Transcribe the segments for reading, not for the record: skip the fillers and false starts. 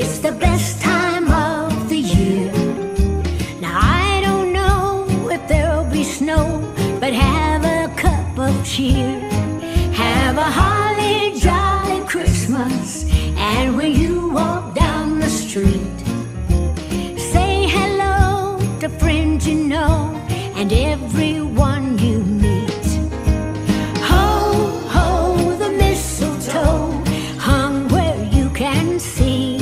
It's the best time of the year. Now I don't know if there'll be snow, but have a cup of cheer. Have a holly jolly Christmas, and when you walk down the street, say hello to friends you know and everyone you meet. Ho, ho, the mistletoe hung where you can see.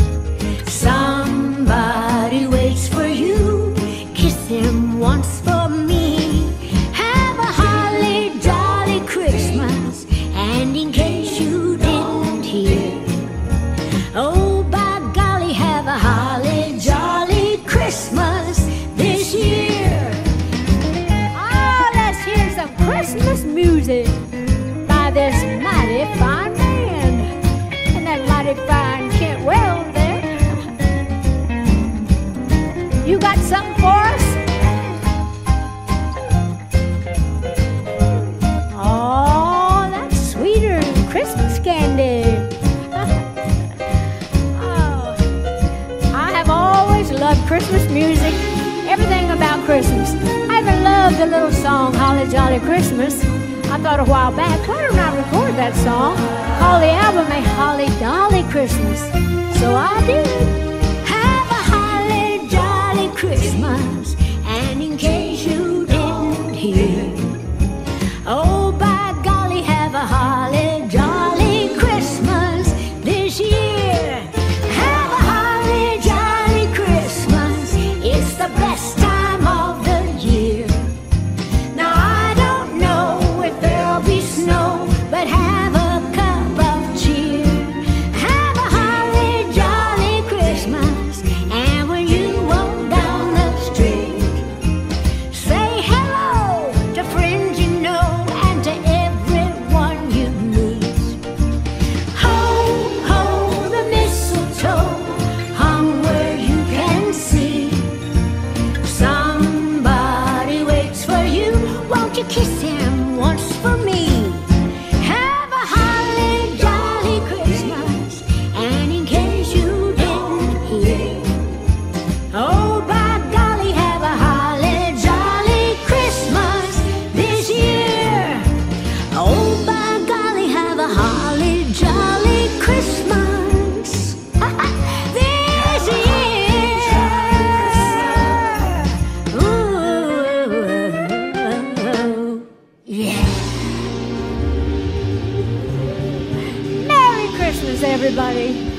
Somebody waits for you, kiss him once for me. Have a holly jolly Christmas, and in case you didn't hear, oh by golly, have a holly jolly Christmas this year. Oh, let's hear some Christmas music by this mighty fine band. And that mighty fine Kent Wells there. You got something for us? Oh, that's sweeter than Christmas candy. Oh, I have always loved Christmas music, everything about Christmas. I even loved the little song, Holly Jolly Christmas. I thought a while back, why don't I record that song? Call the album a Holly Dolly Christmas. So I did. Have a holly jolly Christmas, and in case you didn't hear, oh by golly, have a holly jolly Christmas this year. Have a holly jolly Christmas, it's the best time of the year. Now I don't know if there'll be snow, but have a cup of cheer. Have a holly jolly Christmas, and when you walk down the street, say hello to friends you know and to everyone you meet. Ho, ho, the mistletoe hung where you can see. Somebody waits for you, won't you kiss him once for me? Have a holly jolly Christmas, and in case you didn't hear, oh by golly, have a holly jolly Christmas this year. Oh by golly, have a holly jolly Christmas this year. Ooh, yeah. Merry Christmas, everybody.